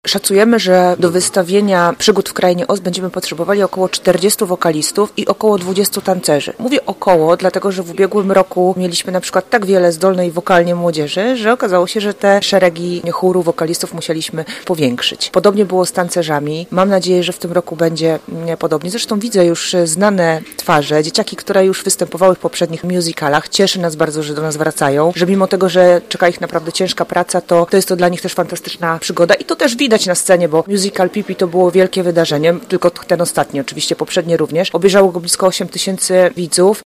Szacujemy, że do wystawienia Przygód w Krainie Oz będziemy potrzebowali około 40 wokalistów i około 20 tancerzy. Mówię około, dlatego że w ubiegłym roku mieliśmy na przykład tak wiele zdolnej wokalnie młodzieży, że okazało się, że te szeregi chóru wokalistów musieliśmy powiększyć. Podobnie było z tancerzami. Mam nadzieję, że w tym roku będzie podobnie. Zresztą widzę już znane twarze, dzieciaki, które już występowały w poprzednich musicalach. Cieszy nas bardzo, że do nas wracają, że mimo tego, że czeka ich naprawdę ciężka praca, to jest to dla nich też fantastyczna przygoda i to też widać na scenie, bo musical Pipi to było wielkie wydarzenie, tylko ten ostatni, oczywiście poprzednie również. Obejrzało go blisko 8 000 widzów.